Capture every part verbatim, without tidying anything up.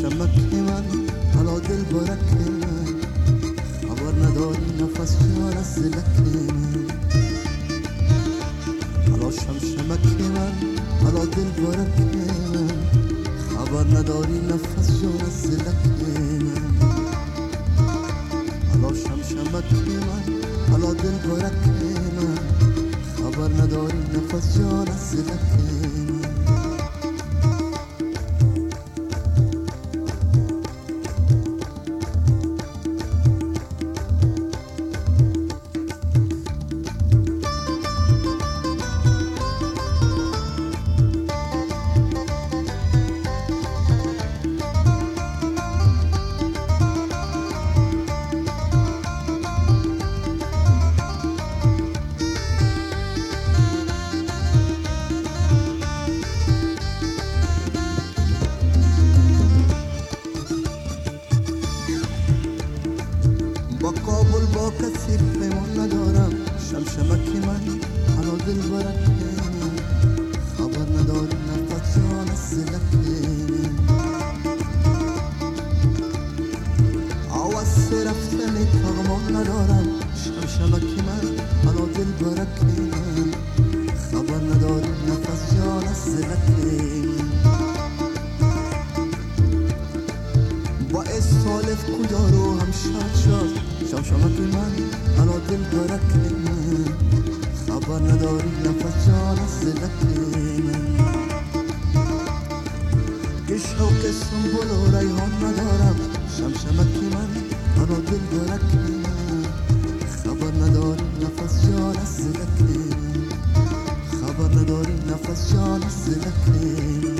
شمشمک من حالا دل برک من خبر نداری نفس جان از دلک من حالا شمشمک من حالا دل برک من خبر نداری نفس جان از دلک من حالا شمشمک من حالا دل برک من خبر نداری نفس جان از دلک من با کابل با کسی پیمان ندارم شمشمک من حالا دل برک من خبر نداری نفس جان از دلک من آواز رفتن پیمان ندارم شمشمک من حالا دل برک من خبر نداری نفس جان از دلک من با اسالف کجا رو هم شاد شد شمشمک من حالا دل برک من خبر نداری نفس جان از دلک من که شوق سنبل و ریحان ندارم شمشمک من حالا دل برک من خبر نداری نفس جان از دلک من خبر نداری نفس جان از دلک من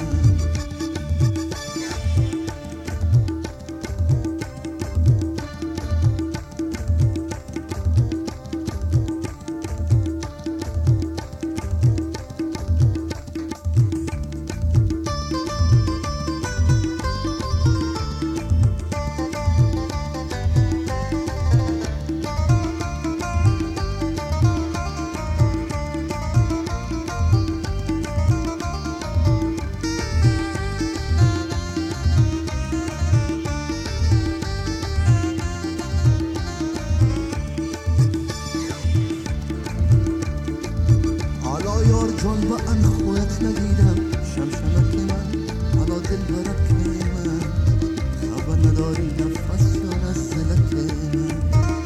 یار جان با ان خویت ندیدم شمشمک من حالا دل برک من خبر نداری نفس جان از دلک من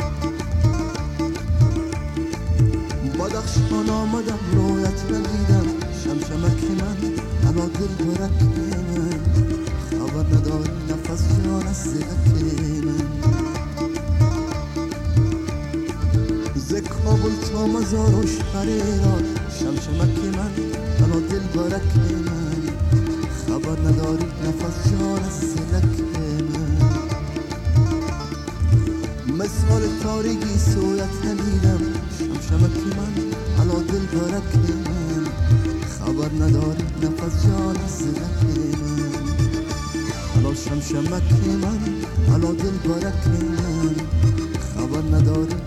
بدخشان آمدم رویت ندیدم شمشمک من حالا دل برک من خبر نداری نفس جان از دلک من ز کابل تا مزار و شهریار شمشمک من حالا دل برک من خبر نداری نفس جان از دلک من مثال تاریکی سویت ندیدم شمشمک من حالا دل برک من خبر نداری نفس جان از دلک من حالا شمشمک من حالا دل برک من خبر نداری